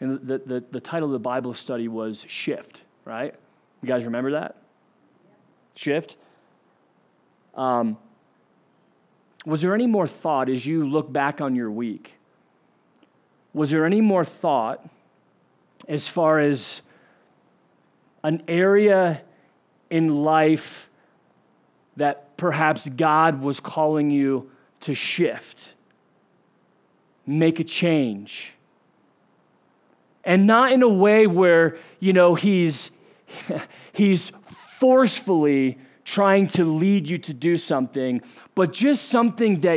And the title of the Bible study was Shift, right? You guys remember that? Shift? Was there any more thought as you look back on your week? Was there any more thought as far as an area in life that perhaps God was calling you to shift, make a change? And not in a way where, he's forcefully trying to lead you to do something, but just something that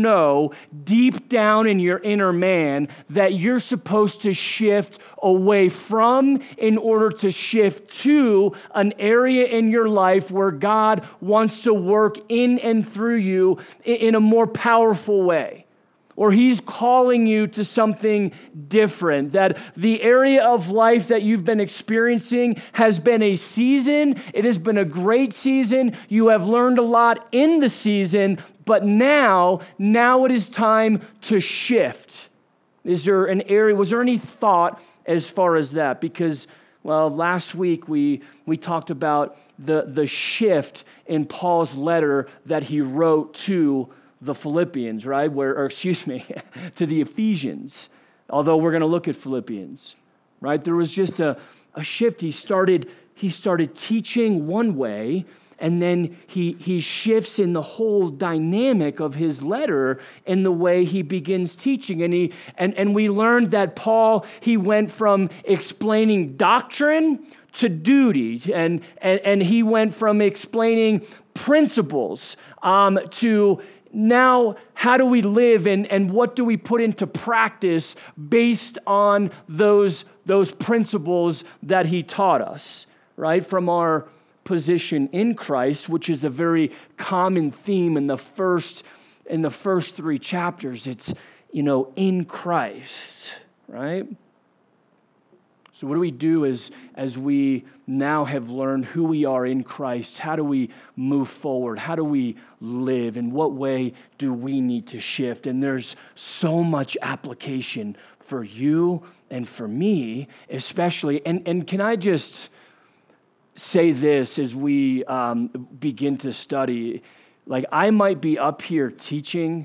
deep down in your inner man that you're supposed to shift away from in order to shift to an area in your life where God wants to work in and through you in a more powerful way. Or he's calling you to something different, that the area of life that you've been experiencing has been a season. It has been a great season. You have learned a lot in the season, but now it is time to shift. Was there any thought as far as that? Because, last week we talked about the shift in Paul's letter that he wrote to the Philippians, right? To the Ephesians, although we're going to look at Philippians, right? There was just a shift. He started teaching one way, and then he shifts in the whole dynamic of his letter in the way he begins teaching. And we learned that Paul, he went from explaining doctrine to duty, and he went from explaining principles to now, how do we live and what do we put into practice based on those principles that he taught us, right? From our position in Christ, which is a very common theme in the first 3 chapters. It's, in Christ, right? So what do we do as we now have learned who we are in Christ? How do we move forward? How do we live? In what way do we need to shift? And there's so much application for you and for me, especially. And can I just say this as we begin to study? Like, I might be up here teaching,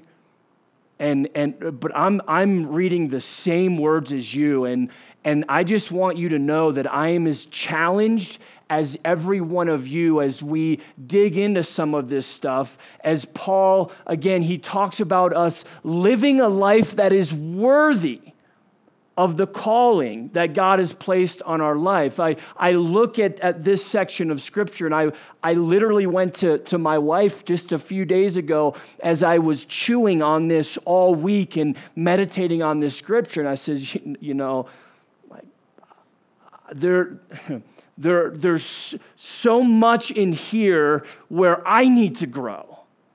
but I'm reading the same words as you, and I just want you to know that I am as challenged as every one of you as we dig into some of this stuff. As Paul, again, he talks about us living a life that is worthy of the calling that God has placed on our life. I look at this section of Scripture, and I literally went to my wife just a few days ago as I was chewing on this all week and meditating on this Scripture, and I says, there's so much in here where I need to grow.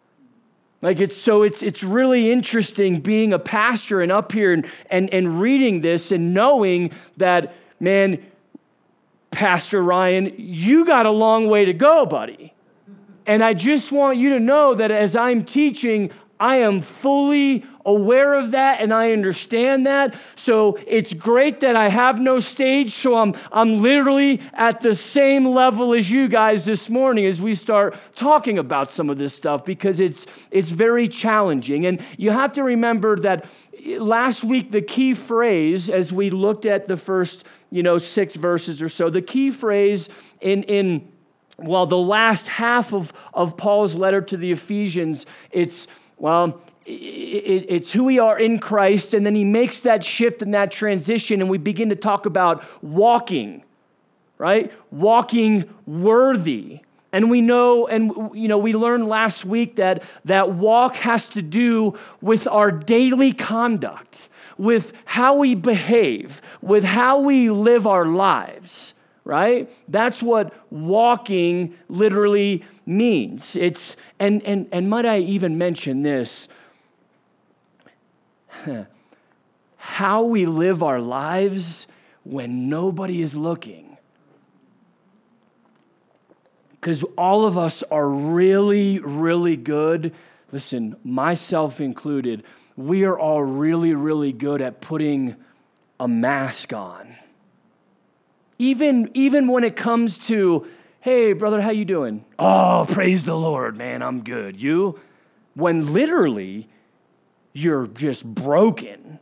It's really interesting being a pastor and up here and reading this and knowing that, man, Pastor Ryan, you got a long way to go, buddy. And I just want you to know that as I'm teaching, I am fully aware of that and I understand that. So it's great that I have no stage. So I'm literally at the same level as you guys this morning as we start talking about some of this stuff, because it's very challenging. And you have to remember that last week, the key phrase, as we looked at the first 6 verses or so, the key phrase in the last half of Paul's letter to the Ephesians, it's who we are in Christ, and then he makes that shift and that transition, and we begin to talk about walking, right? Walking worthy. And we know, we learned last week that walk has to do with our daily conduct, with how we behave, with how we live our lives, right? That's what walking literally means. It's and might I even mention this? How we live our lives when nobody is looking. Because all of us are really, really good. Listen, myself included, we are all really, really good at putting a mask on. Even when it comes to, hey, brother, how you doing? Oh, praise the Lord, man, I'm good. You? When literally you're just broken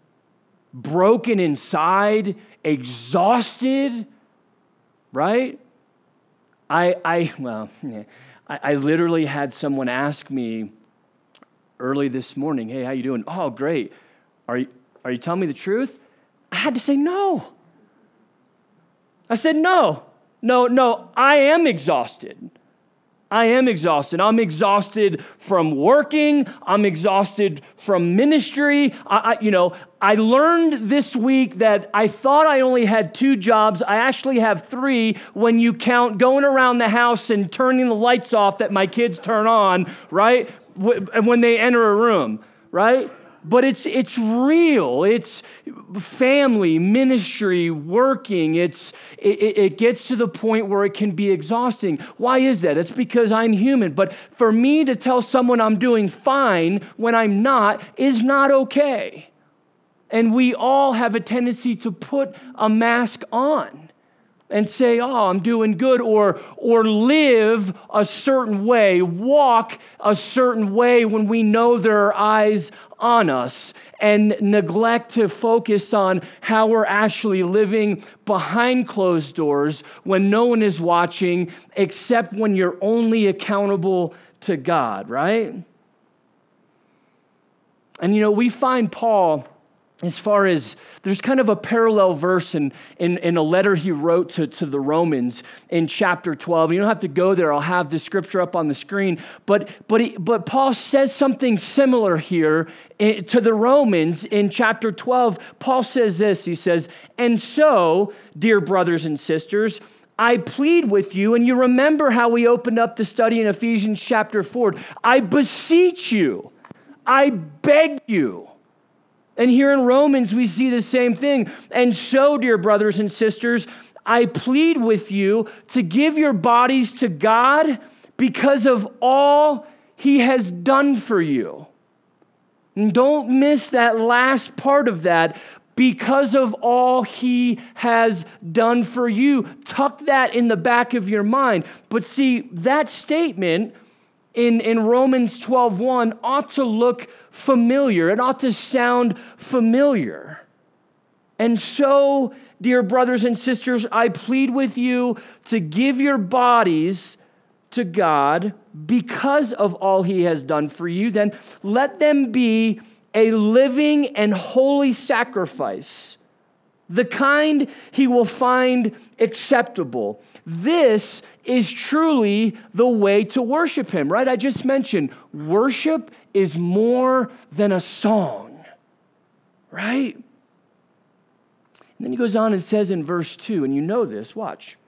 inside, exhausted, right? I literally had someone ask me early this morning, hey, how you doing? Oh, great. Are you telling me the truth? I had to say no. I said, no, I am exhausted. I'm exhausted from working. I'm exhausted from ministry. I learned this week that I thought I only had 2 jobs. I actually have 3 when you count going around the house and turning the lights off that my kids turn on, right? When they enter a room, right? But it's real. It's family, ministry, working. It gets to the point where it can be exhausting. Why is that? It's because I'm human. But for me to tell someone I'm doing fine when I'm not is not okay. And we all have a tendency to put a mask on and say, oh, I'm doing good, or live a certain way, walk a certain way when we know there are eyes on us, and neglect to focus on how we're actually living behind closed doors when no one is watching except when you're only accountable to God, right? And we find Paul, as far as there's kind of a parallel verse in a letter he wrote to the Romans in chapter 12. You don't have to go there. I'll have the scripture up on the screen. But Paul says something similar here to the Romans in chapter 12. Paul says this. He says, and so, dear brothers and sisters, I plead with you, and you remember how we opened up the study in Ephesians chapter 4. I beseech you. I beg you. And here in Romans, we see the same thing. And so, dear brothers and sisters, I plead with you to give your bodies to God because of all He has done for you. And don't miss that last part of that. Because of all He has done for you. Tuck that in the back of your mind. But see, that statement in Romans 12:1 ought to look familiar. It ought to sound familiar. And so, dear brothers and sisters, I plead with you to give your bodies to God because of all He has done for you. Then let them be a living and holy sacrifice, the kind He will find acceptable. This is truly the way to worship Him, right? I just mentioned worship is more than a song, right? And then he goes on and says in verse 2, and you know this, watch.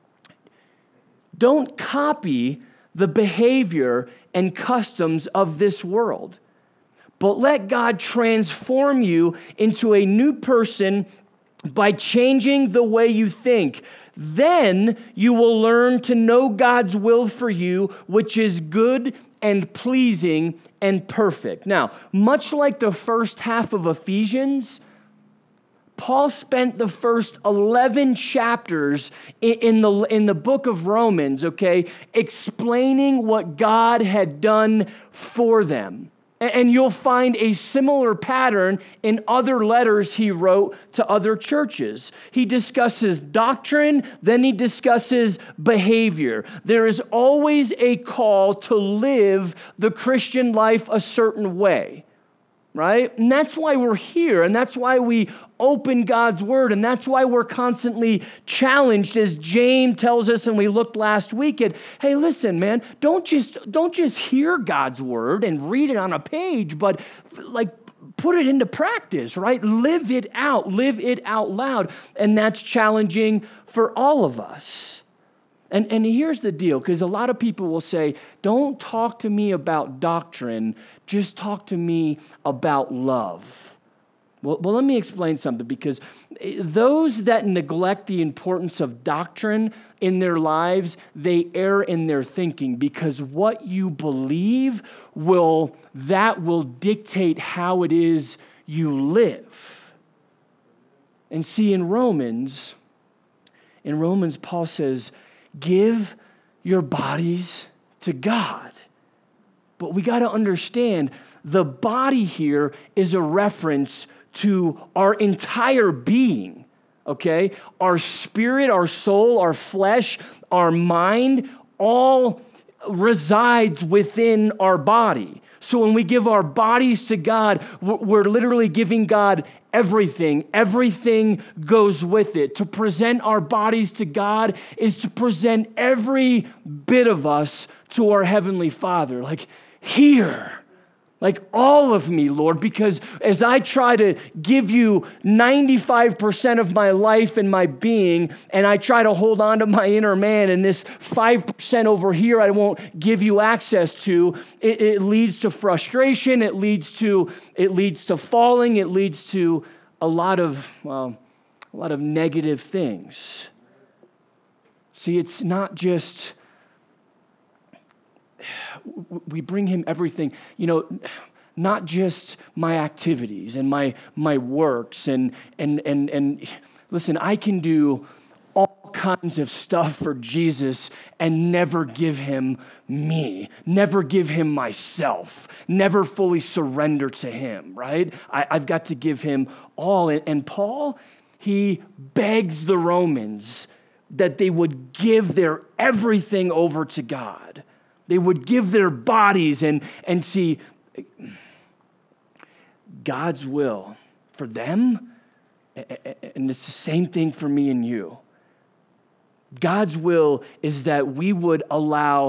Don't copy the behavior and customs of this world, but let God transform you into a new person by changing the way you think. Then you will learn to know God's will for you, which is good and pleasing and perfect. Now, much like the first half of Ephesians, Paul spent the first 11 chapters in the book of Romans, okay, explaining what God had done for them. And you'll find a similar pattern in other letters he wrote to other churches. He discusses doctrine, then he discusses behavior. There is always a call to live the Christian life a certain way, right? And that's why we're here, and that's why we open God's word, and that's why we're constantly challenged, as James tells us, and we looked last week at, hey, listen, man, don't just hear God's word and read it on a page, but put it into practice, right? Live it out loud, and that's challenging for all of us. And here's the deal, because a lot of people will say, don't talk to me about doctrine, just talk to me about love. Well, let me explain something, because those that neglect the importance of doctrine in their lives, they err in their thinking, because what you believe will dictate how it is you live. And see, in Romans, Paul says, give your bodies to God. But we got to understand, the body here is a reference to our entire being, okay? Our spirit, our soul, our flesh, our mind, all resides within our body. So when we give our bodies to God, we're literally giving God everything. Everything goes with it. To present our bodies to God is to present every bit of us to our Heavenly Father. Like, here, like all of me, Lord, because as I try to give you 95% of my life and my being, and I try to hold on to my inner man, and this 5% over here I won't give you access to, it leads to frustration, it leads to falling, it leads to a lot of negative things. See, it's not just we bring him everything, not just my activities and my works and listen, I can do all kinds of stuff for Jesus and never give him me, never give him myself, never fully surrender to him, right? I've got to give him all. And Paul, he begs the Romans that they would give their everything over to God. They would give their bodies and see God's will for them, and it's the same thing for me and you. God's will is that we would allow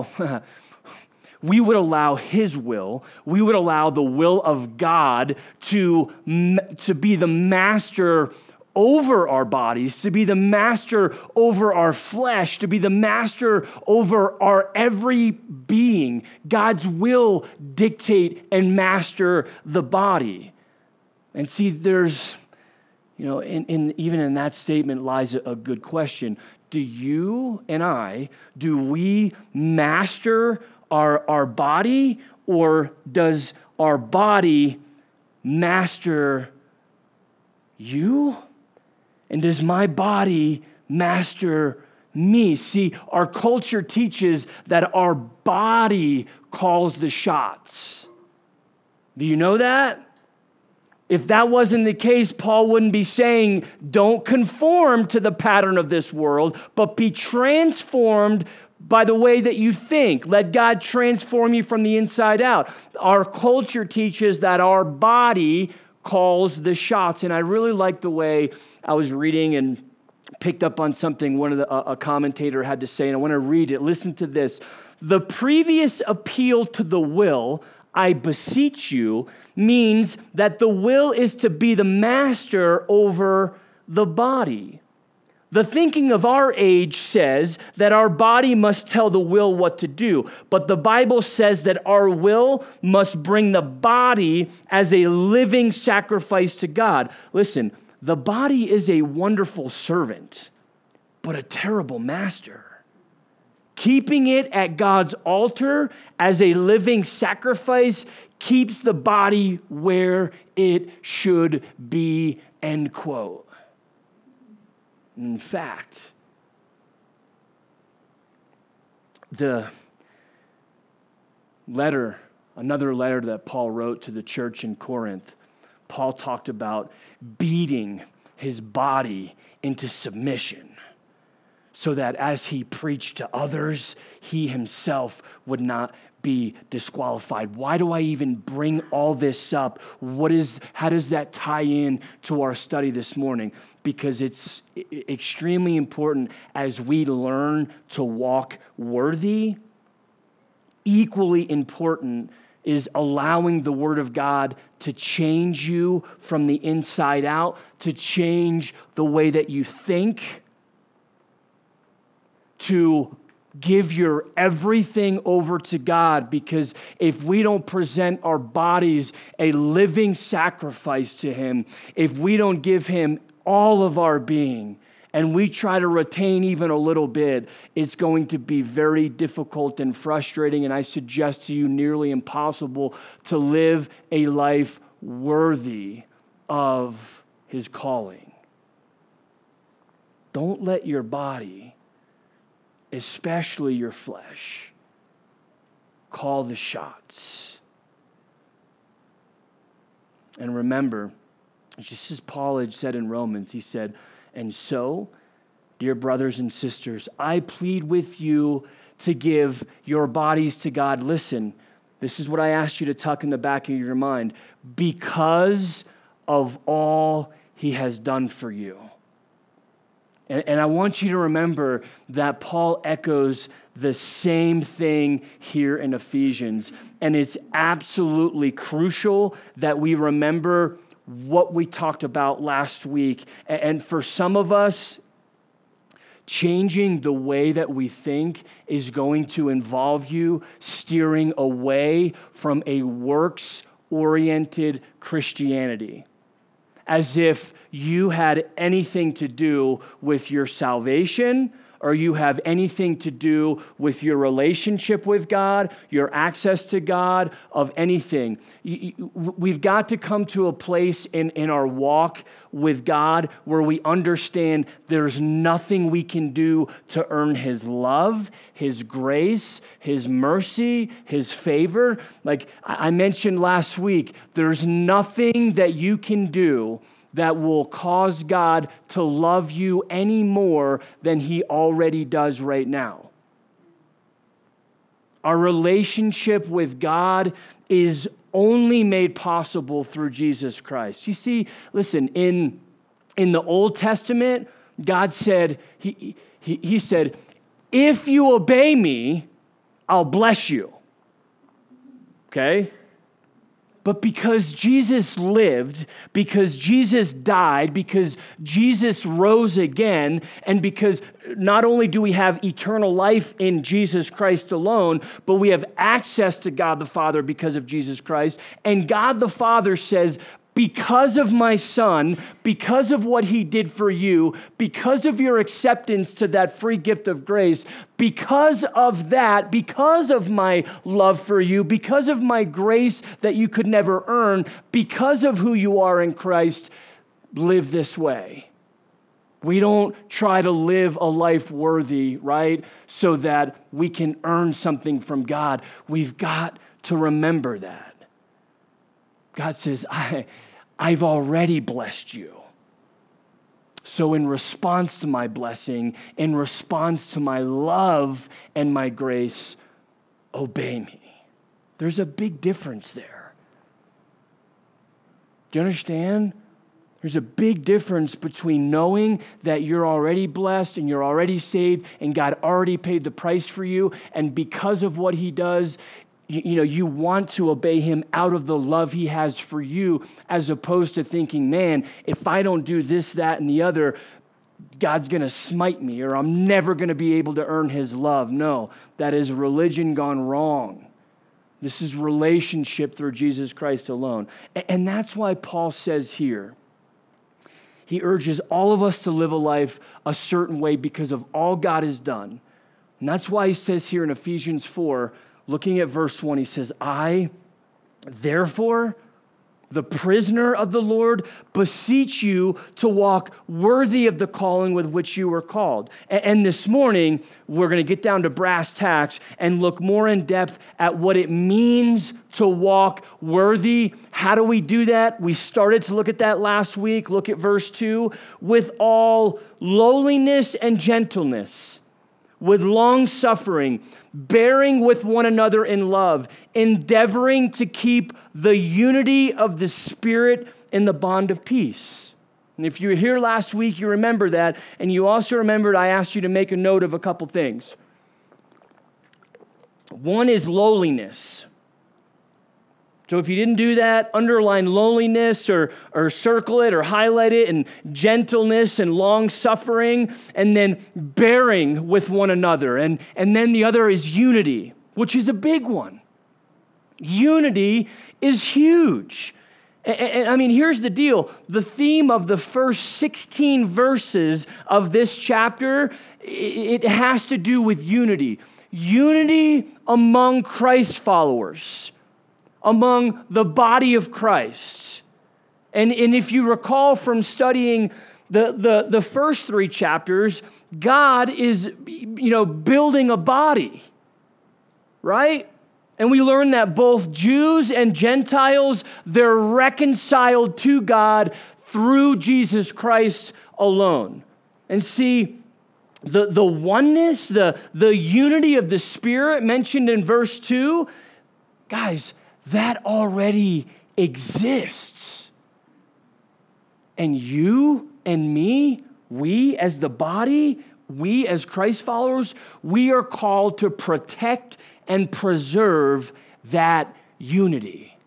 his will, we would allow the will of God to be the master over our bodies, to be the master over our flesh, to be the master over our every being. God's will dictate and master the body. And see, there's, even in that statement lies a good question. Do you and I, do we master our body, or does our body master you? And does my body master me? See, our culture teaches that our body calls the shots. Do you know that? If that wasn't the case, Paul wouldn't be saying, don't conform to the pattern of this world, but be transformed by the way that you think. Let God transform you from the inside out. Our culture teaches that our body calls the shots. And I really like the way I was reading and picked up on something a commentator had to say, and I want to read it. Listen to this. The previous appeal to the will, I beseech you, means that the will is to be the master over the body. The thinking of our age says that our body must tell the will what to do, but the Bible says that our will must bring the body as a living sacrifice to God. Listen, the body is a wonderful servant, but a terrible master. Keeping it at God's altar as a living sacrifice keeps the body where it should be, end quote. In fact, another letter that Paul wrote to the church in Corinth, Paul talked about beating his body into submission so that as he preached to others, he himself would not be disqualified. Why do I even bring all this up? How does that tie in to our study this morning? Because it's extremely important as we learn to walk worthy. Equally important is allowing the Word of God to change you from the inside out, to change the way that you think, to give your everything over to God, because if we don't present our bodies a living sacrifice to Him, if we don't give Him all of our being, and we try to retain even a little bit, it's going to be very difficult and frustrating, and I suggest to you nearly impossible to live a life worthy of His calling. Don't let your body, especially your flesh, call the shots. And remember, just as Paul had said in Romans, he said, and so, dear brothers and sisters, I plead with you to give your bodies to God. Listen, this is what I asked you to tuck in the back of your mind. Because of all he has done for you. And I want you to remember that Paul echoes the same thing here in Ephesians. And it's absolutely crucial that we remember what we talked about last week. And for some of us, changing the way that we think is going to involve you steering away from a works-oriented Christianity, as if you had anything to do with your salvation, or you have anything to do with your relationship with God, your access to God, of anything. We've got to come to a place in our walk with God where we understand there's nothing we can do to earn his love, his grace, his mercy, his favor. Like I mentioned last week, there's nothing that you can do that will cause God to love you any more than he already does right now. Our relationship with God is only made possible through Jesus Christ. You see, listen, in the Old Testament, God said, he said, if you obey me, I'll bless you. Okay? But because Jesus lived, because Jesus died, because Jesus rose again, and because not only do we have eternal life in Jesus Christ alone, but we have access to God the Father because of Jesus Christ. And God the Father says, because of my Son, because of what he did for you, because of your acceptance to that free gift of grace, because of that, because of my love for you, because of my grace that you could never earn, because of who you are in Christ, live this way. We don't try to live a life worthy, right, so that we can earn something from God. We've got to remember that. God says, I've already blessed you. So in response to my blessing, in response to my love and my grace, obey me. There's a big difference there. Do you understand? There's a big difference between knowing that you're already blessed and you're already saved and God already paid the price for you, and because of what he does, you want to obey him out of the love he has for you, as opposed to thinking, man, if I don't do this, that, and the other, God's going to smite me, or I'm never going to be able to earn his love. No, that is religion gone wrong. This is relationship through Jesus Christ alone. And that's why Paul says here, he urges all of us to live a life a certain way because of all God has done. And that's why he says here in Ephesians 4, looking at verse 1, he says, I, therefore, the prisoner of the Lord, beseech you to walk worthy of the calling with which you were called. And this morning, we're going to get down to brass tacks and look more in depth at what it means to walk worthy. How do we do that? We started to look at that last week. Look at verse 2. With all lowliness and gentleness, with long suffering, bearing with one another in love, endeavoring to keep the unity of the Spirit in the bond of peace. And if you were here last week, you remember that. And you also remembered I asked you to make a note of a couple things. One is lowliness. So if you didn't do that, underline lowliness or circle it or highlight it, and gentleness and long suffering, and then bearing with one another. And then the other is unity, which is a big one. Unity is huge. And I mean, here's the deal. The theme of the first 16 verses of this chapter, it has to do with unity. Unity among Christ followers, among the body of Christ. And if you recall from studying The first 3 chapters, God is, building a body, right? And we learn that both Jews and Gentiles, they're reconciled to God through Jesus Christ alone. And see, the oneness, the unity of the Spirit mentioned in verse 2, guys, that already exists. And you and me, we as the body, we as Christ followers, we are called to protect and preserve that unity.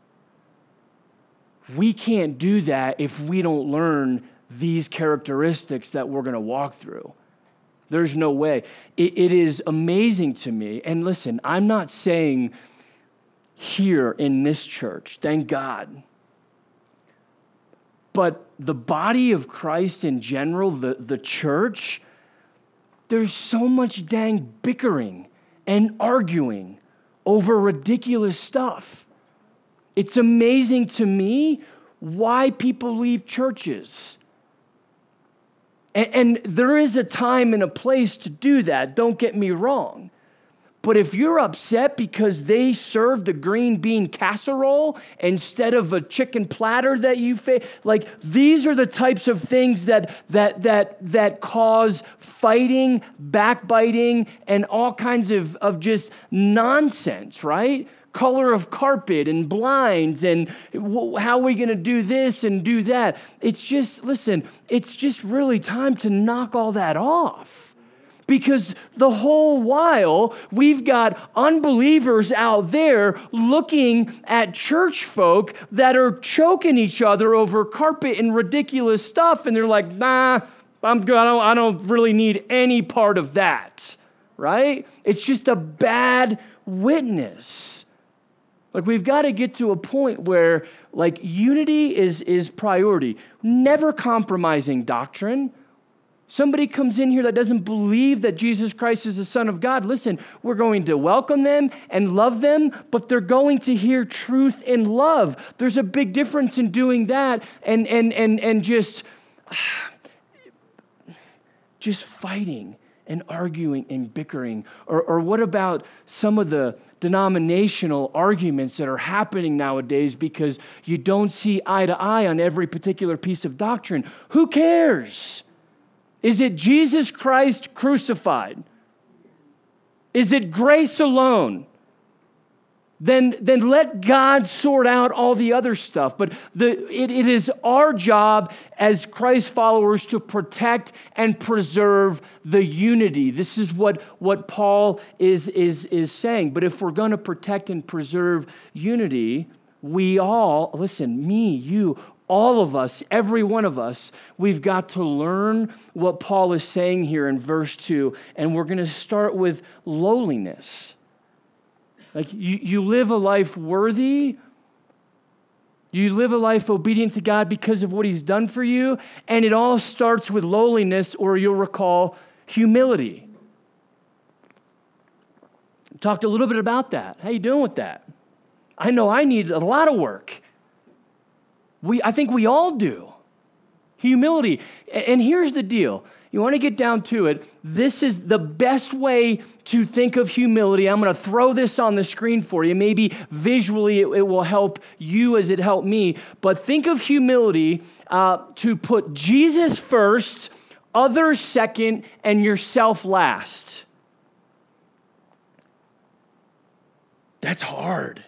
We can't do that if we don't learn these characteristics that we're going to walk through. There's no way. It is amazing to me. And listen, I'm not saying here in this church, thank God, but the body of Christ in general, the church, there's so much dang bickering and arguing over ridiculous stuff. It's amazing to me why people leave churches. And there is a time and a place to do that, don't get me wrong. But if you're upset because they served a green bean casserole instead of a chicken platter that you like these are the types of things that cause fighting, backbiting, and all kinds of just nonsense, right? Color of carpet and blinds and how are we going to do this and do that? It's just, listen, it's just really time to knock all that off. Because the whole while, we've got unbelievers out there looking at church folk that are choking each other over carpet and ridiculous stuff, and they're like, nah, I'm good. I don't really need any part of that, right? It's just a bad witness. Like, we've got to get to a point where, like, unity is priority, never compromising doctrine. Somebody comes in here that doesn't believe that Jesus Christ is the Son of God. Listen, we're going to welcome them and love them, but they're going to hear truth in love. There's a big difference in doing that and just fighting and arguing and bickering. Or what about some of the denominational arguments that are happening nowadays because you don't see eye to eye on every particular piece of doctrine? Who cares? Is it Jesus Christ crucified? Is it grace alone? Then let God sort out all the other stuff. But it is our job as Christ followers to protect and preserve the unity. This is what Paul is saying. But if we're going to protect and preserve unity, we all, listen, me, you, all of us, every one of us, we've got to learn what Paul is saying here in verse 2, and we're going to start with lowliness. Like, you live a life worthy, you live a life obedient to God because of what he's done for you, and it all starts with lowliness, or you'll recall humility. Talked a little bit about that. How you doing with that? I know I need a lot of work. I think we all do. Humility. And here's the deal. You want to get down to it. This is the best way to think of humility. I'm going to throw this on the screen for you. Maybe visually it will help you as it helped me. But think of humility to put Jesus first, others second, and yourself last. That's hard.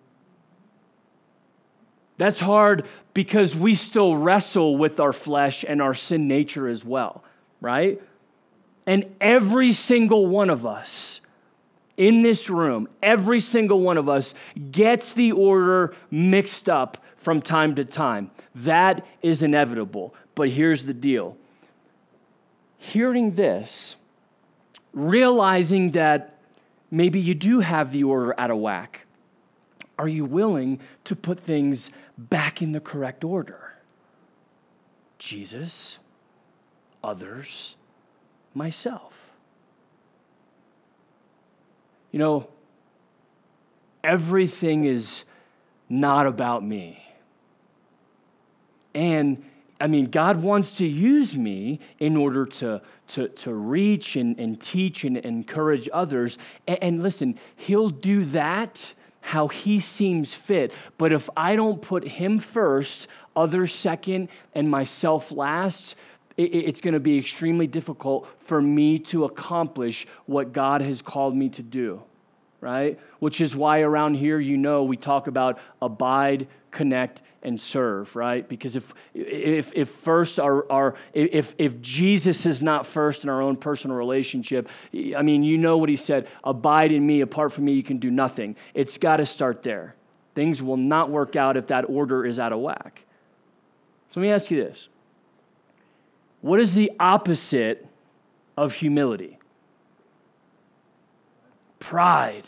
That's hard because we still wrestle with our flesh and our sin nature as well, right? And every single one of us in this room, every single one of us gets the order mixed up from time to time. That is inevitable. But here's the deal. Hearing this, realizing that maybe you do have the order out of whack, are you willing to put things back in the correct order? Jesus, others, myself. You know, everything is not about me. And God wants to use me in order to reach and teach and encourage others. And listen, he'll do that how he seems fit. But if I don't put him first, others second, and myself last, it's going to be extremely difficult for me to accomplish what God has called me to do, right? Which is why around here, we talk about abide, connect, and serve, right? Because if first if Jesus is not first in our own personal relationship, what he said, abide in me, apart from me, you can do nothing. It's got to start there. Things will not work out if that order is out of whack. So let me ask you this. What is the opposite of humility? Pride.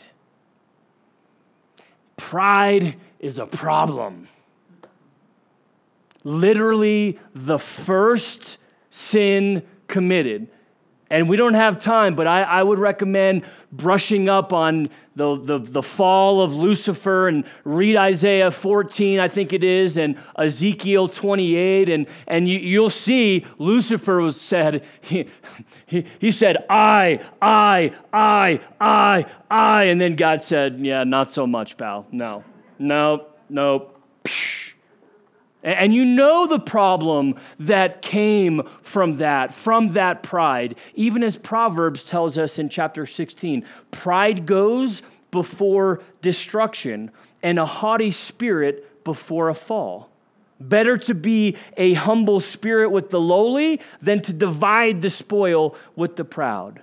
Pride is a problem. Literally the first sin committed. And we don't have time, but I would recommend brushing up on the fall of Lucifer and read Isaiah 14, I think it is, and Ezekiel 28, and you'll see Lucifer was said, he said, I, and then God said, yeah, not so much, pal. No. And the problem that came from that pride, even as Proverbs tells us in chapter 16, pride goes before destruction and a haughty spirit before a fall. Better to be a humble spirit with the lowly than to divide the spoil with the proud.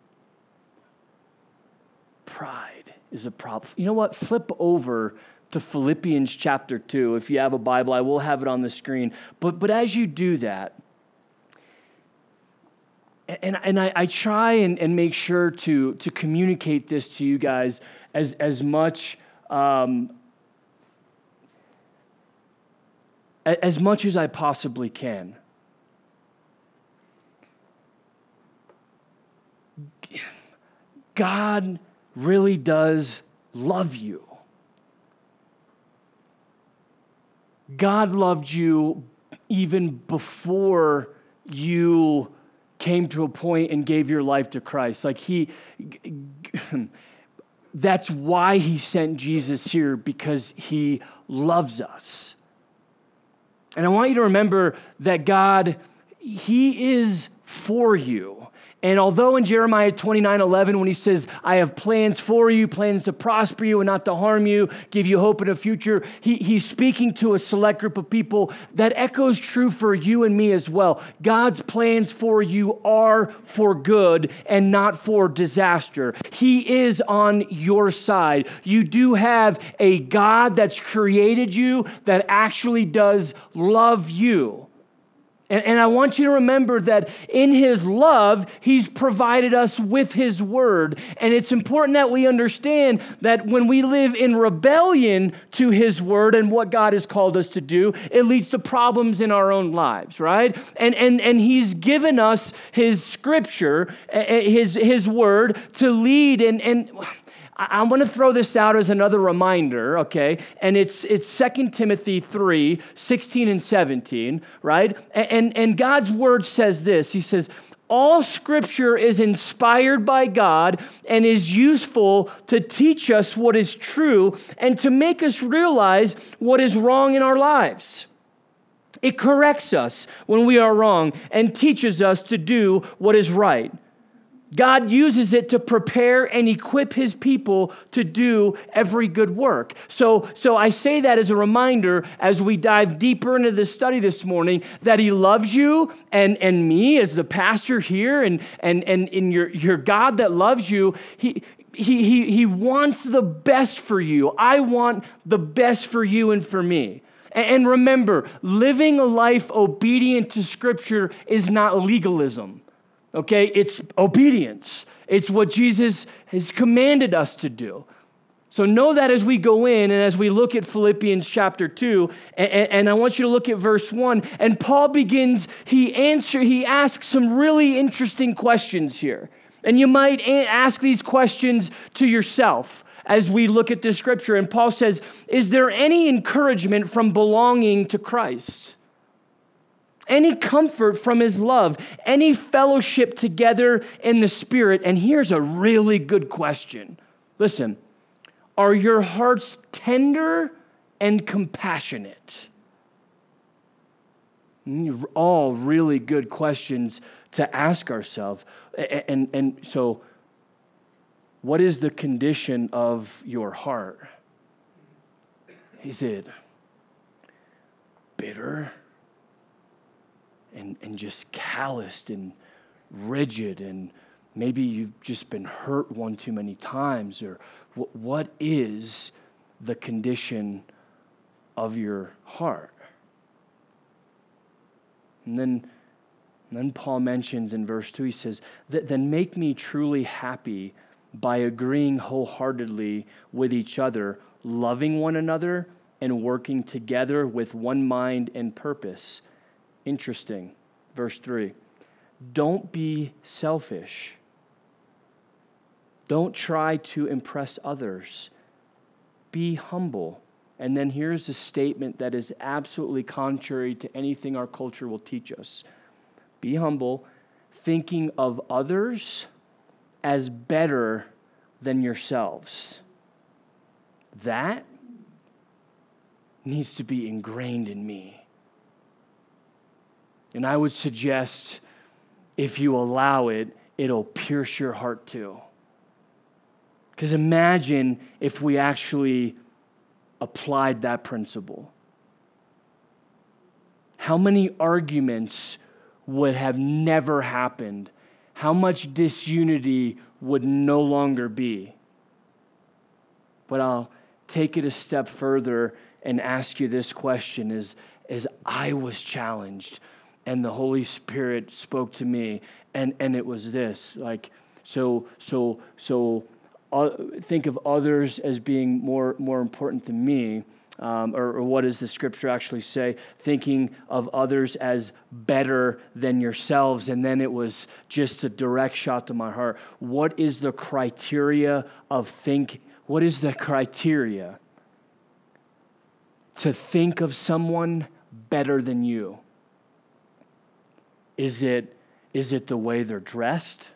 Pride is a problem. You know what? Flip over to Philippians chapter 2. If you have a Bible, I will have it on the screen. But as you do that, and I try and make sure to communicate this to you guys as much as I possibly can. God really does love you. God loved you even before you came to a point and gave your life to Christ. That's why he sent Jesus here, because he loves us. And I want you to remember that God, he is for you. And although in Jeremiah 29:11, when he says, I have plans for you, plans to prosper you and not to harm you, give you hope in a future, he's speaking to a select group of people. That echoes true for you and me as well. God's plans for you are for good and not for disaster. He is on your side. You do have a God that's created you that actually does love you. And I want you to remember that in his love, he's provided us with his word. And it's important that we understand that when we live in rebellion to his word and what God has called us to do, it leads to problems in our own lives, right? And he's given us his scripture, his word to lead. And I want to throw this out as another reminder, okay? And it's 2 Timothy 3, 16 and 17, right? And God's word says this. He says, all scripture is inspired by God and is useful to teach us what is true and to make us realize what is wrong in our lives. It corrects us when we are wrong and teaches us to do what is right. God uses it to prepare and equip his people to do every good work. So I say that as a reminder as we dive deeper into this study this morning that he loves you and me as the pastor here and in your God that loves you. He wants the best for you. I want the best for you and for me. And remember, living a life obedient to Scripture is not legalism. Okay, it's obedience. It's what Jesus has commanded us to do. So know that as we go in and as we look at Philippians chapter 2, and I want you to look at verse 1, and Paul begins, he asks some really interesting questions here. And you might ask these questions to yourself as we look at this scripture. And Paul says, is there any encouragement from belonging to Christ? any comfort from his love, any fellowship together in the Spirit. And here's a really good question. Listen, are your hearts tender and compassionate? All really good questions to ask ourselves. And so, what is the condition of your heart? Is it bitter and just calloused and rigid, and maybe you've just been hurt one too many times? Or what is the condition of your heart? And then Paul mentions in verse 2, he says, then make me truly happy by agreeing wholeheartedly with each other, loving one another, and working together with one mind and purpose. Interesting. Verse 3. Don't be selfish. Don't try to impress others. Be humble. And then here's a statement that is absolutely contrary to anything our culture will teach us. Be humble, thinking of others as better than yourselves. That needs to be ingrained in me. And I would suggest, if you allow it, it'll pierce your heart too. Because imagine if we actually applied that principle. How many arguments would have never happened? How much disunity would no longer be? But I'll take it a step further and ask you this question as I was challenged and the Holy Spirit spoke to me, and it was this, like, so think of others as being more important than me, or what does the scripture actually say? Thinking of others as better than yourselves. And then it was just a direct shot to my heart. What is the criteria what is the criteria to think of someone better than you? Is it the way they're dressed?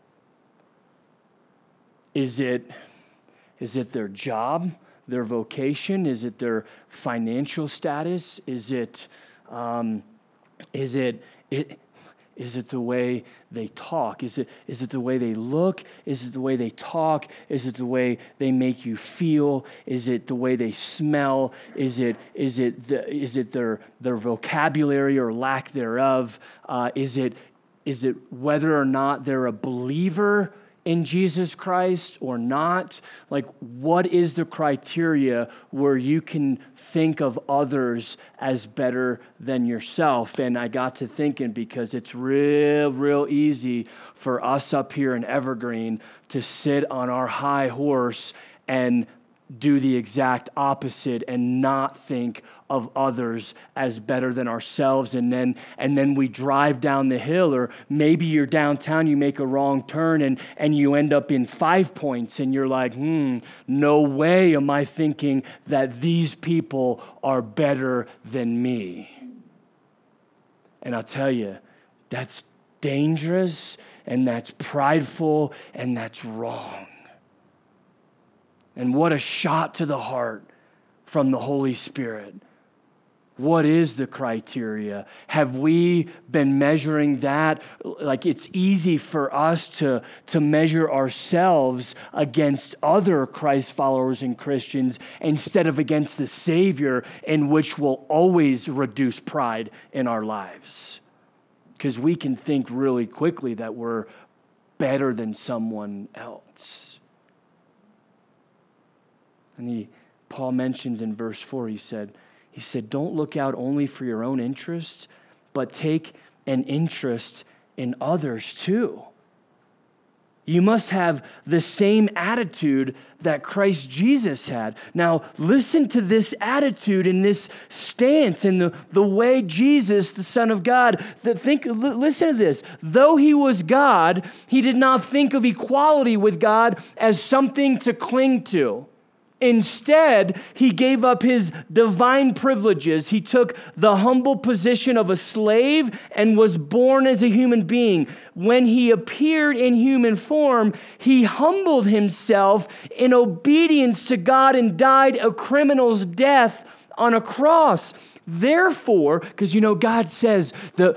Is it their job, their vocation? Is it their financial status? Is it the way they talk? Is it the way they look? Is it the way they talk? Is it the way they make you feel? Is it the way they smell? Is it their vocabulary or lack thereof? Is it whether or not they're a believer in Jesus Christ or not? Like, what is the criteria where you can think of others as better than yourself? And I got to thinking, because it's real easy for us up here in Evergreen to sit on our high horse and do the exact opposite and not think of others as better than ourselves. And then we drive down the hill, or maybe you're downtown, you make a wrong turn and you end up in 5 Points, and you're like, no way am I thinking that these people are better than me. And I'll tell you, that's dangerous, and that's prideful, and that's wrong. And what a shot to the heart from the Holy Spirit. What is the criteria? Have we been measuring that? Like, it's easy for us to measure ourselves against other Christ followers and Christians instead of against the Savior, in which will always reduce pride in our lives. Because we can think really quickly that we're better than someone else. And Paul mentions in verse 4, he said, don't look out only for your own interest, but take an interest in others too. You must have the same attitude that Christ Jesus had. Now, listen to this attitude and this stance and the way Jesus, the Son of God, listen to this. Though he was God, he did not think of equality with God as something to cling to. Instead, he gave up his divine privileges. He took the humble position of a slave and was born as a human being. When he appeared in human form, he humbled himself in obedience to God and died a criminal's death on a cross. Therefore, because God says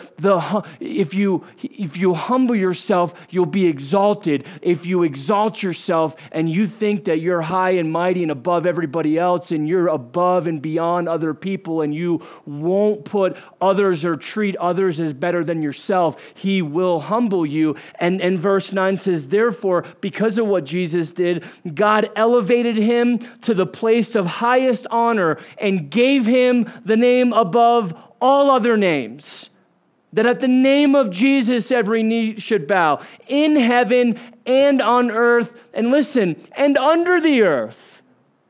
if you humble yourself, you'll be exalted. If you exalt yourself and you think that you're high and mighty and above everybody else and you're above and beyond other people and you won't put others or treat others as better than yourself, he will humble you. And verse 9 says, therefore, because of what Jesus did, God elevated him to the place of highest honor and gave him the name above all other names, that at the name of Jesus every knee should bow, in heaven and on earth, and listen, and under the earth.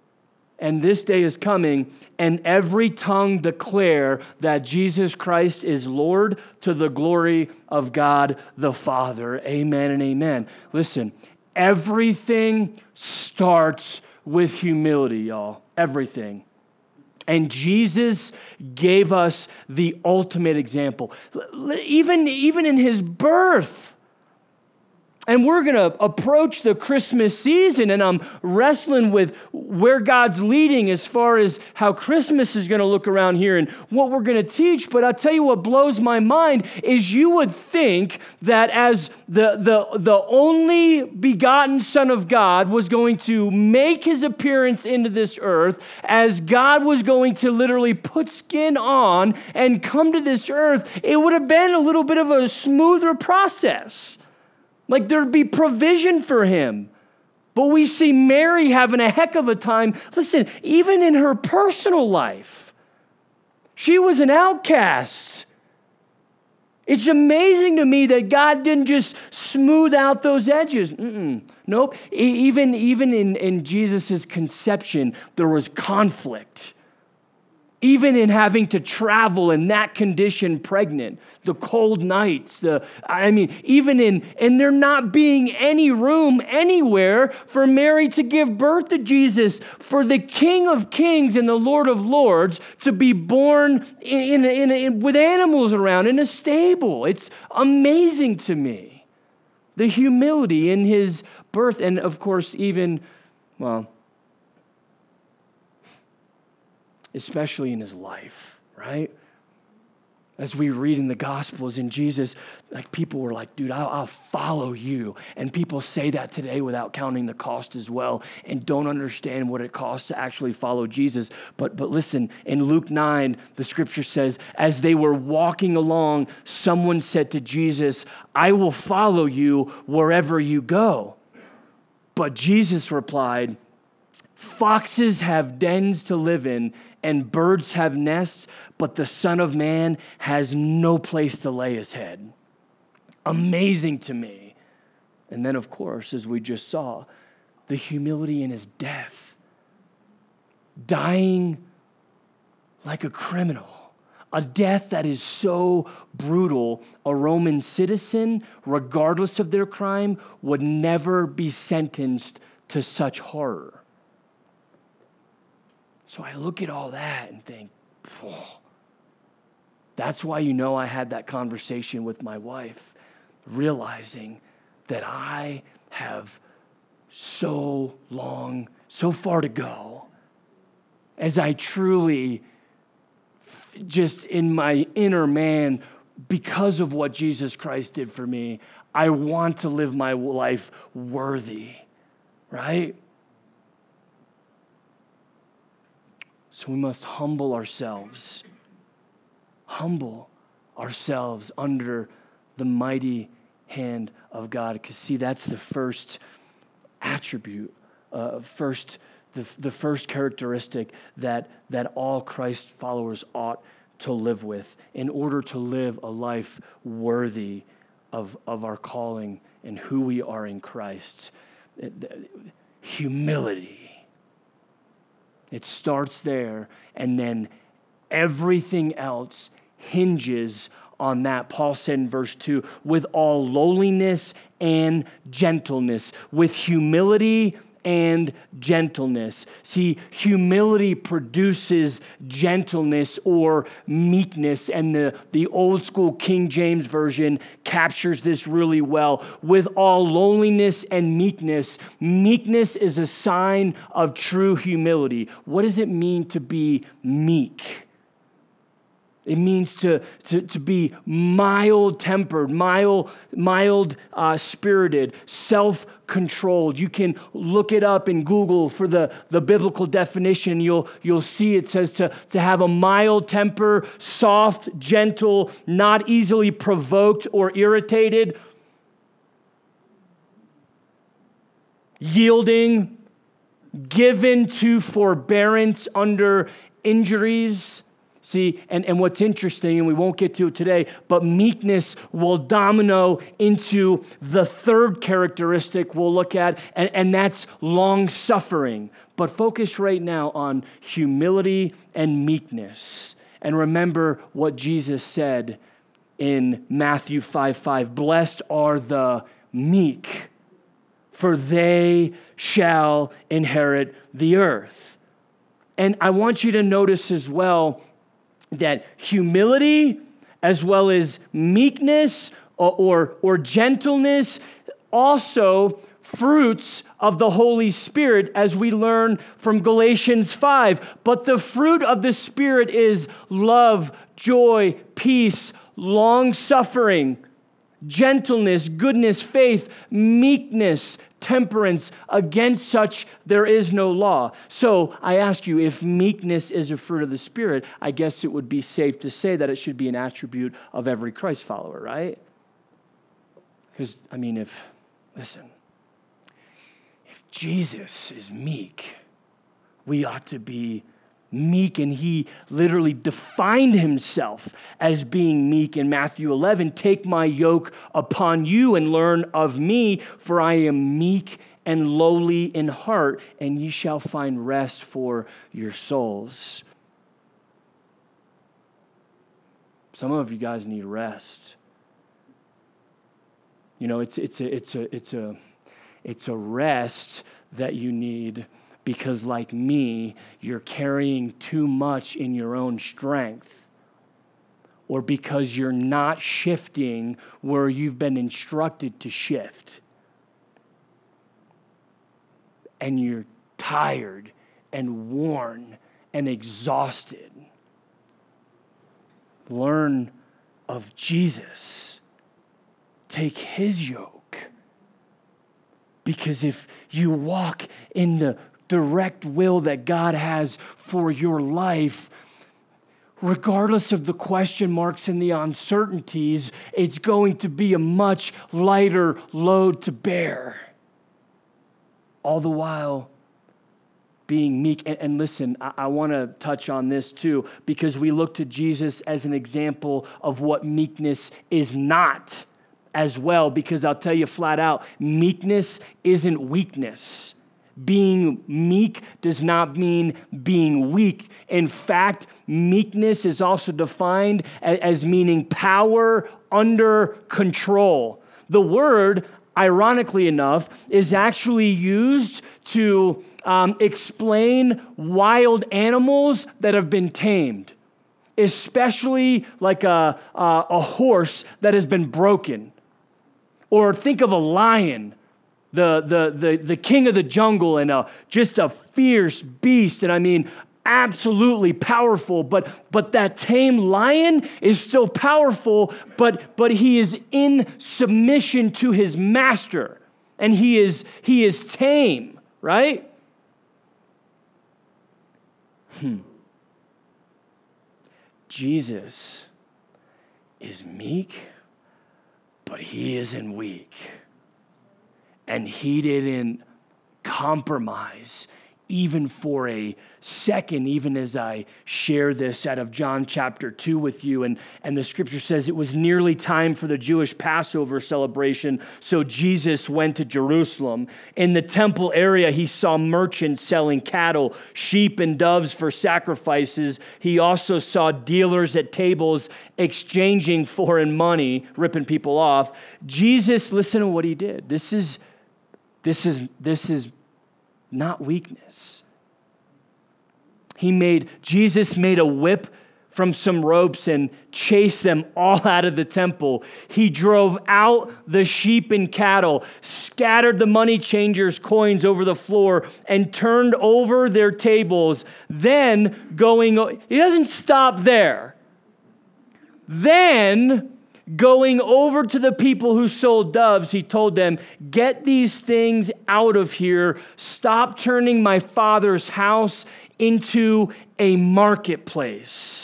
And this day is coming, and every tongue declare that Jesus Christ is Lord, to the glory of God the Father. Amen and amen. Listen, everything starts with humility, y'all. Everything. And Jesus gave us the ultimate example, even in his birth. And we're going to approach the Christmas season, and I'm wrestling with where God's leading as far as how Christmas is going to look around here and what we're going to teach. But I'll tell you what blows my mind is you would think that as the only begotten Son of God was going to make his appearance into this earth, as God was going to literally put skin on and come to this earth, it would have been a little bit of a smoother process. Like there'd be provision for him. But we see Mary having a heck of a time. Listen, even in her personal life, she was an outcast. It's amazing to me that God didn't just smooth out those edges. Nope. Even in Jesus' conception, there was conflict. Even in having to travel in that condition pregnant, the cold nights, even in there not being any room anywhere for Mary to give birth to Jesus, for the King of Kings and the Lord of Lords to be born with animals around in a stable. It's amazing to me. The humility in his birth, and of course, especially in his life, right? As we read in the Gospels in Jesus, like people were like, dude, I'll follow you. And people say that today without counting the cost as well and don't understand what it costs to actually follow Jesus. But listen, in Luke 9, the scripture says, as they were walking along, someone said to Jesus, I will follow you wherever you go. But Jesus replied, foxes have dens to live in, and birds have nests, but the Son of Man has no place to lay his head. Amazing to me. And then, of course, as we just saw, the humility in his death. Dying like a criminal. A death that is so brutal, a Roman citizen, regardless of their crime, would never be sentenced to such horror. So I look at all that and think, that's why I had that conversation with my wife, realizing that I have so far to go, as I truly, just in my inner man, because of what Jesus Christ did for me, I want to live my life worthy, right? So we must humble ourselves under the mighty hand of God. Because see, that's the first attribute, the first characteristic that all Christ followers ought to live with in order to live a life worthy of our calling and who we are in Christ. Humility. It starts there, and then everything else hinges on that. Paul said in verse 2, with all lowliness and gentleness, with humility and gentleness. See, humility produces gentleness or meekness, and the old school King James Version captures this really well. With all lowliness and meekness, meekness is a sign of true humility. What does it mean to be meek? It means to be mild-tempered, mild-spirited, self-controlled. You can look it up in Google for the biblical definition. You'll see it says to have a mild temper, soft, gentle, not easily provoked or irritated, yielding, given to forbearance under injuries. See, and what's interesting, and we won't get to it today, but meekness will domino into the third characteristic we'll look at, and that's long-suffering. But focus right now on humility and meekness. And remember what Jesus said in Matthew 5:5, "Blessed are the meek, for they shall inherit the earth." And I want you to notice as well that humility as well as meekness or gentleness, also fruits of the Holy Spirit, as we learn from Galatians 5. But the fruit of the Spirit is love, joy, peace, long-suffering, gentleness, goodness, faith, meekness, temperance. Against such there is no law. So I ask you, if meekness is a fruit of the Spirit, I guess it would be safe to say that it should be an attribute of every Christ follower, right? Because, if Jesus is meek, we ought to be meek, and he literally defined himself as being meek in Matthew 11. "Take my yoke upon you and learn of me, for I am meek and lowly in heart, and ye shall find rest for your souls." Some of you guys need rest. It's a rest that you need, because like me, you're carrying too much in your own strength, or because you're not shifting where you've been instructed to shift, and you're tired and worn and exhausted. Learn of Jesus. Take his yoke. Because if you walk in the direct will that God has for your life, regardless of the question marks and the uncertainties, it's going to be a much lighter load to bear. All the while being meek. And listen, I want to touch on this too, because we look to Jesus as an example of what meekness is not as well, because I'll tell you flat out, meekness isn't weakness. Being meek does not mean being weak. In fact, meekness is also defined as meaning power under control. The word, ironically enough, is actually used to explain wild animals that have been tamed, especially like a horse that has been broken. Or think of a lion, the king of the jungle, and just a fierce beast, and absolutely powerful. But that tame lion is still powerful, but he is in submission to his master, and he is tame, right? Jesus is meek, but he isn't weak. And he didn't compromise even for a second, even as I share this out of John chapter 2 with you. And the scripture says it was nearly time for the Jewish Passover celebration, so Jesus went to Jerusalem. In the temple area, he saw merchants selling cattle, sheep, and doves for sacrifices. He also saw dealers at tables exchanging foreign money, ripping people off. Jesus, listen to what he did. This is not weakness. Jesus made a whip from some ropes and chased them all out of the temple. He drove out the sheep and cattle, scattered the money changers' coins over the floor, and turned over their tables. He doesn't stop there. Then, going over to the people who sold doves, he told them, "Get these things out of here. Stop turning my Father's house into a marketplace."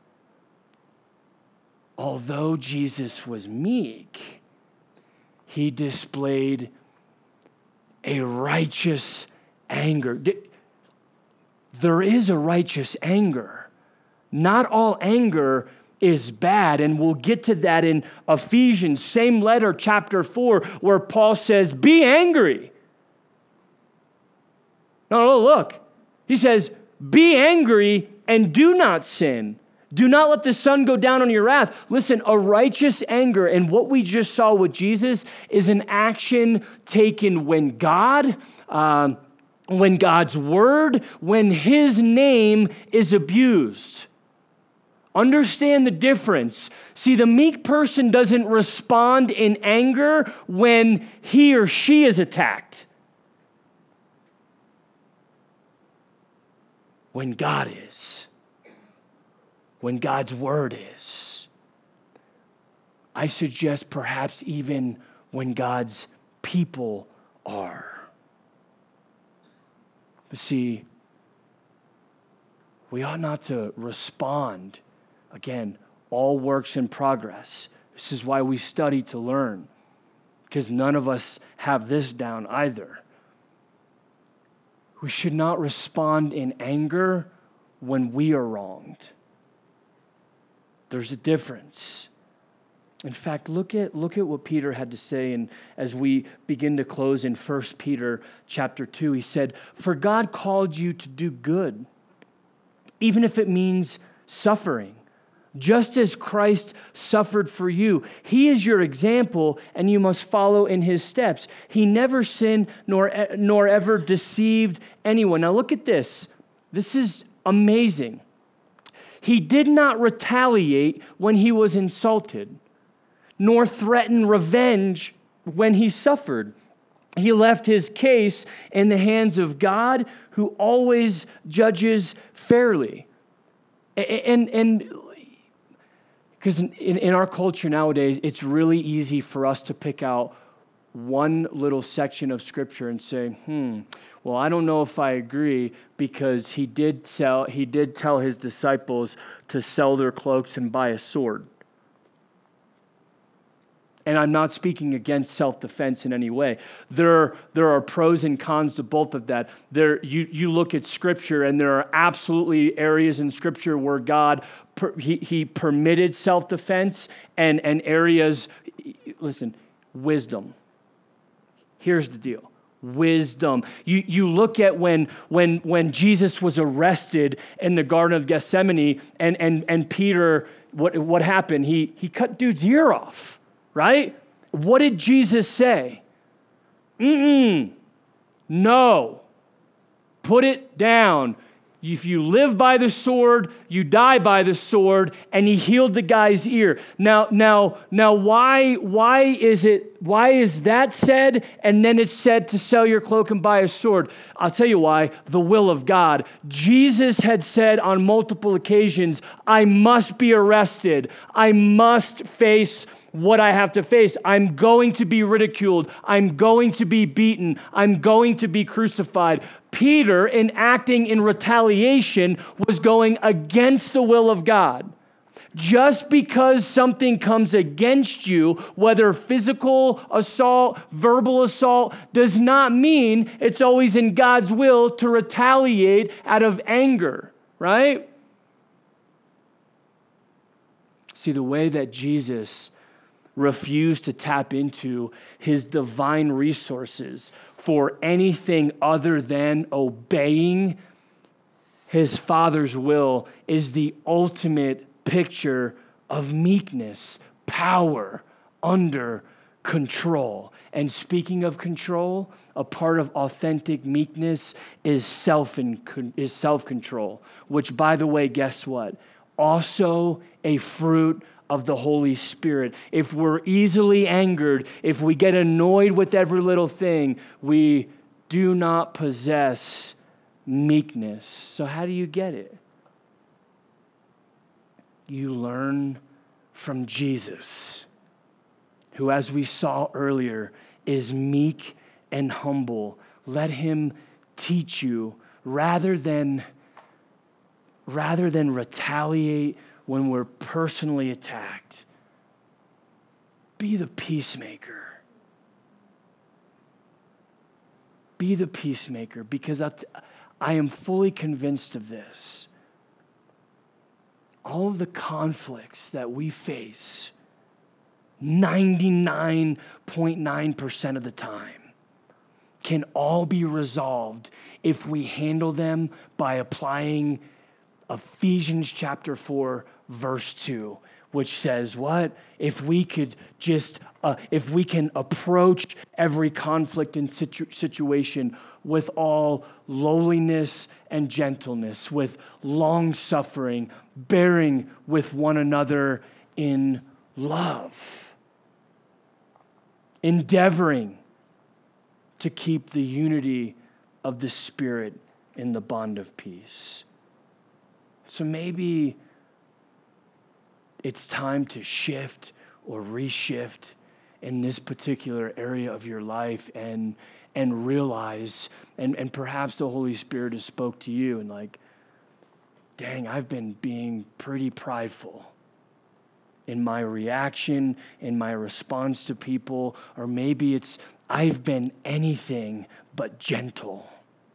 Although Jesus was meek, he displayed a righteous anger. There is a righteous anger. Not all anger is bad, and we'll get to that in Ephesians, same letter, chapter 4, where Paul says, be angry. No, look. He says, be angry and do not sin. Do not let the sun go down on your wrath. Listen, a righteous anger, and what we just saw with Jesus, is an action taken when God's word, when his name is abused. Understand the difference. See, the meek person doesn't respond in anger when he or she is attacked. When God is. When God's word is. I suggest perhaps even when God's people are. But see, we ought not to respond. Again, all works in progress. This is why we study to learn, because none of us have this down either. We should not respond in anger when we are wronged. There's a difference. In fact, look at what Peter had to say, and as we begin to close in 1 Peter chapter 2, he said, "For God called you to do good, even if it means suffering. Just as Christ suffered for you. He is your example, and you must follow in his steps. He never sinned nor ever deceived anyone." Now look at this. This is amazing. He did not retaliate when he was insulted, nor threaten revenge when he suffered. He left his case in the hands of God, who always judges fairly. And because in our culture nowadays, it's really easy for us to pick out one little section of Scripture and say, well, I don't know if I agree, because he did tell his disciples to sell their cloaks and buy a sword. And I'm not speaking against self-defense in any way. There are pros and cons to both of that. You look at Scripture, and there are absolutely areas in Scripture where God he permitted self-defense, and areas. Listen, wisdom. Here's the deal. Wisdom. You look at when Jesus was arrested in the Garden of Gethsemane, and Peter, what happened? He cut dude's ear off. Right? What did Jesus say? No. Put it down. If you live by the sword, you die by the sword. And he healed the guy's ear. Now, why is that said? And then it's said to sell your cloak and buy a sword. I'll tell you why. The will of God. Jesus had said on multiple occasions, I must be arrested. I must face what I have to face. I'm going to be ridiculed. I'm going to be beaten. I'm going to be crucified. Peter, in acting in retaliation, was going against the will of God. Just because something comes against you, whether physical assault, verbal assault, does not mean it's always in God's will to retaliate out of anger, right? See, the way that Jesus refused to tap into his divine resources for anything other than obeying his Father's will is the ultimate picture of meekness, power under control. And speaking of control, a part of authentic meekness is self-control, which, by the way, guess what? Also a fruit of the Holy Spirit. If we're easily angered, if we get annoyed with every little thing, we do not possess meekness. So how do you get it? You learn from Jesus, who, as we saw earlier, is meek and humble. Let him teach you rather than retaliate when we're personally attacked. Be the peacemaker. Be the peacemaker, because I am fully convinced of this. All of the conflicts that we face, 99.9% of the time, can all be resolved if we handle them by applying Ephesians chapter 4, verse 2, which says what? If we can approach every conflict and situation with all lowliness and gentleness, with long suffering, bearing with one another in love, endeavoring to keep the unity of the Spirit in the bond of peace. So maybe it's time to shift or reshift in this particular area of your life and realize, and perhaps the Holy Spirit has spoke to you and like, dang, I've been being pretty prideful in my reaction, in my response to people, or maybe it's I've been anything but gentle.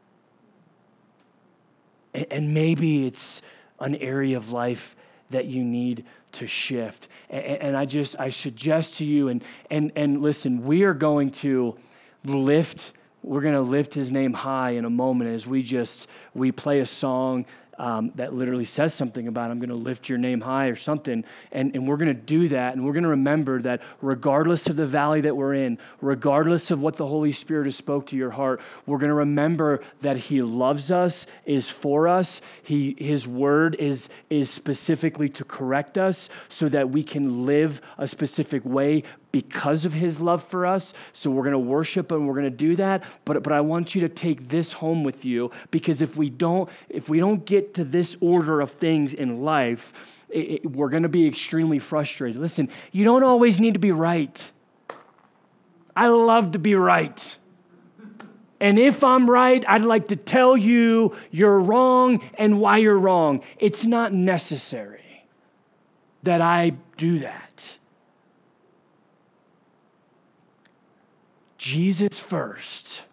And maybe it's an area of life that you need to shift. And I suggest to you, and listen, we're going to lift his name high in a moment as we play a song that literally says something about I'm going to lift your name high or something. And we're going to do that. And we're going to remember that regardless of the valley that we're in, regardless of what the Holy Spirit has spoke to your heart, we're going to remember that he loves us, is for us. His word is specifically to correct us so that we can live a specific way because of his love for us. So we're going to worship and we're going to do that. But I want you to take this home with you, because if we don't get to this order of things in life, we're going to be extremely frustrated. Listen, you don't always need to be right. I love to be right. And if I'm right, I'd like to tell you you're wrong and why you're wrong. It's not necessary that I do that. Jesus first,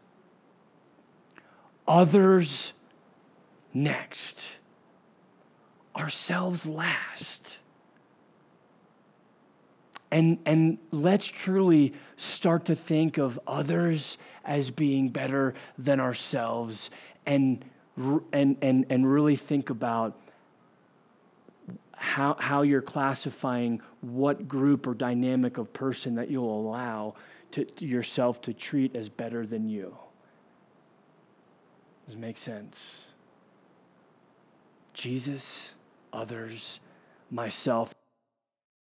others next, ourselves last. And let's truly start to think of others as being better than ourselves, and really think about how you're classifying what group or dynamic of person that you'll allow to yourself to treat as better than you. Does it make sense? Jesus, others, myself.